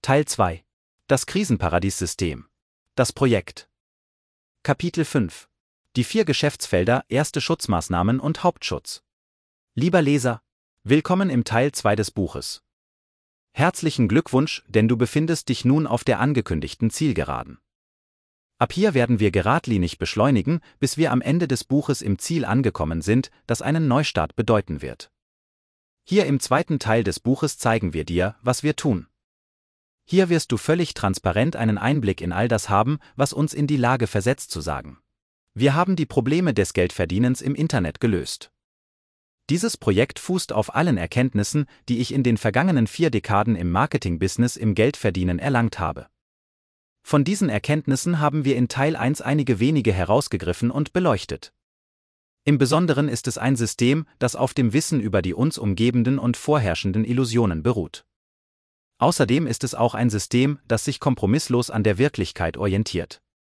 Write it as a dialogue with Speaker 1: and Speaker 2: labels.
Speaker 1: Teil 2. Das Krisenparadies-System. Das Projekt. Kapitel 5. Die 4 Geschäftsfelder, erste Schutzmaßnahmen und Hauptschutz. Lieber Leser, willkommen im Teil 2 des Buches. Herzlichen Glückwunsch, denn du befindest dich nun auf der angekündigten Zielgeraden. Ab hier werden wir geradlinig beschleunigen, bis wir am Ende des Buches im Ziel angekommen sind, das einen Neustart bedeuten wird. Hier im zweiten Teil des Buches zeigen wir dir, was wir tun. Hier wirst du völlig transparent einen Einblick in all das haben, was uns in die Lage versetzt zu sagen: Wir haben die Probleme des Geldverdienens im Internet gelöst. Dieses Projekt fußt auf allen Erkenntnissen, die ich in den vergangenen 4 Dekaden im Marketing-Business im Geldverdienen erlangt habe. Von diesen Erkenntnissen haben wir in Teil 1 einige wenige herausgegriffen und beleuchtet. Im Besonderen ist es ein System, das auf dem Wissen über die uns umgebenden und vorherrschenden Illusionen beruht. Außerdem ist es auch ein System, das sich kompromisslos an der Wirklichkeit orientiert.